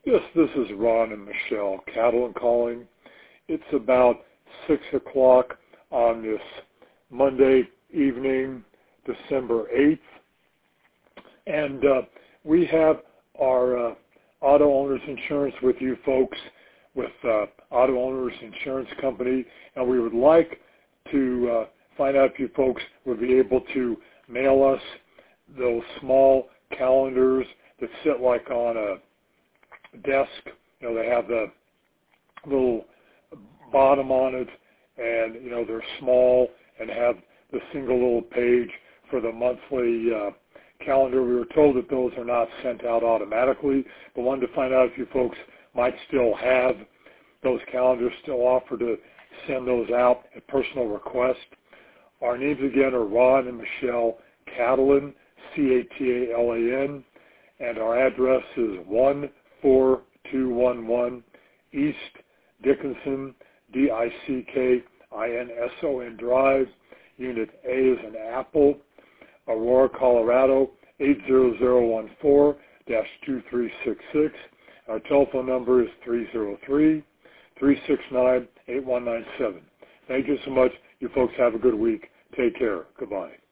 Yes, this is Ron and Michelle Catlin calling. It's about 6 o'clock on this Monday evening, December 8th, and we have our auto owners insurance with you folks with Auto Owners Insurance Company, and we would like to find out if you folks would be able to mail us those small calendars that sit like on a desk. You know, they have the little bottom on it, and you know, they're small and have the single little page for the monthly calendar. We were told that those are not sent out automatically, but wanted to find out if you folks might still have those calendars, still offer to send those out at personal request. Our names again are Ron and Michelle Catlin, C-A-T-A-L-A-N, and our address is 14211 East Dickinson, D-I-C-K-I-N-S-O-N Drive, Unit A is an Apple, Aurora, Colorado, 80014-2366. Our telephone number is 303-369-8197. Thank you so much. You folks have a good week. Take care. Goodbye.